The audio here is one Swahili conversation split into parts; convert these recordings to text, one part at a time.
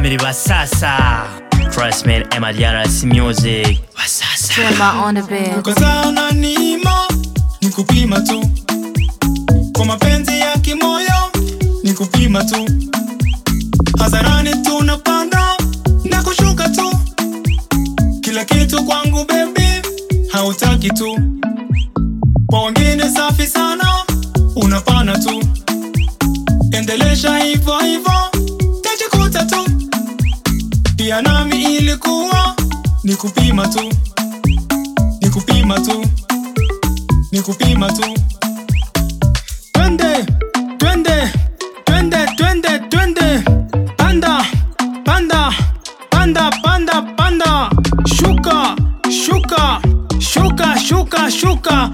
family Wasasa. Trust me, MDRC music. Wasasa. Tremor on the bed. Kukazana nimo, nikupima tu. Kwa mapenzi ya kimoyo, nikupima tu. Hadharani tunapanda na kushuka tu. Kila kitu kwangu baby, hautaki tu. Kwa wengine safi sana, unapana tu. Endelesha hivyo hivyo, tajikuta tu. Pia nami ilikuwa nikupima tu. Nikupima tu. Nikupima tu. Twende, twende, twende, twende, twende. Panda, panda, panda, panda, panda. Shuka, shuka, shuka, shuka, shuka.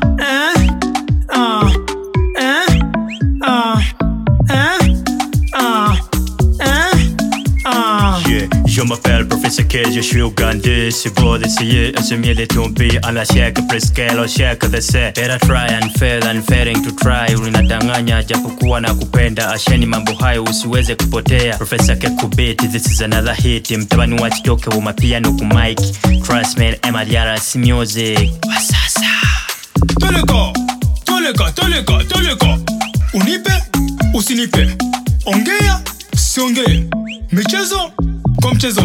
Je m'appelle Professeur K, je suis ougandais. C'est beau d'essayer, assumer les tombées. À la chèque, presque, au chèque d'essai. Better try and fail and failing to try. Unadanganya, japokuwa na kupenda. Asheni mambo hayo usiweze kupotea. Professor K kubeti, this is another hit. Mtabani wa chitoke wa mapiano kumike. Trust me, MDRC music. Wasasa. Toleka, toleka, toleka, toleka. Unipe, usinipe. Ongea, siongee. Michezo, kwa mchezo.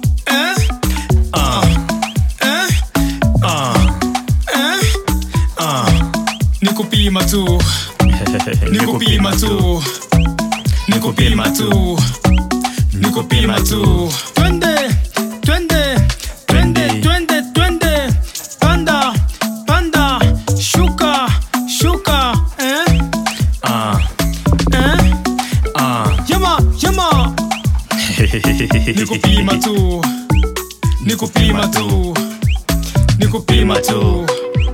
Nikupima tu. Nikupima tu. Nikupima tu. Nikupima tu. Twende, twende, twende, twende, twende. Panda, panda, shuka, shuka. Yama, yama. Nikupima tu. Nikupima tu. Nikupima tu.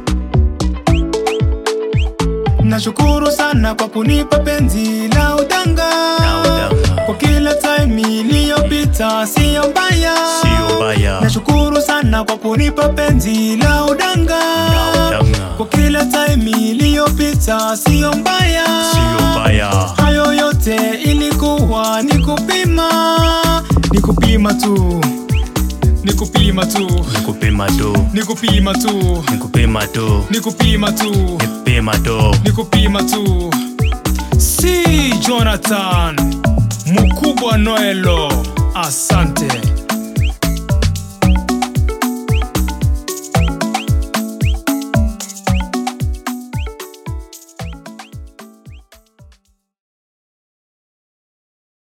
Nashukuru sana kwa kunipa penzi la udanga. Kwa kila time iliyopita sio mbaya. Nashukuru sana kwa kunipa penzi la udanga. Kwa kila time iliyopita sio mbaya. Hayo yote ilikuwa nikupima. Nikupima tu. Nikupima tu. Nikupima tu. Nikupima tu. Nikupima tu. Nikupima tu. Nikupima tu. Nikupima tu. Si Jonathan Mukubwa Noelo. Asante.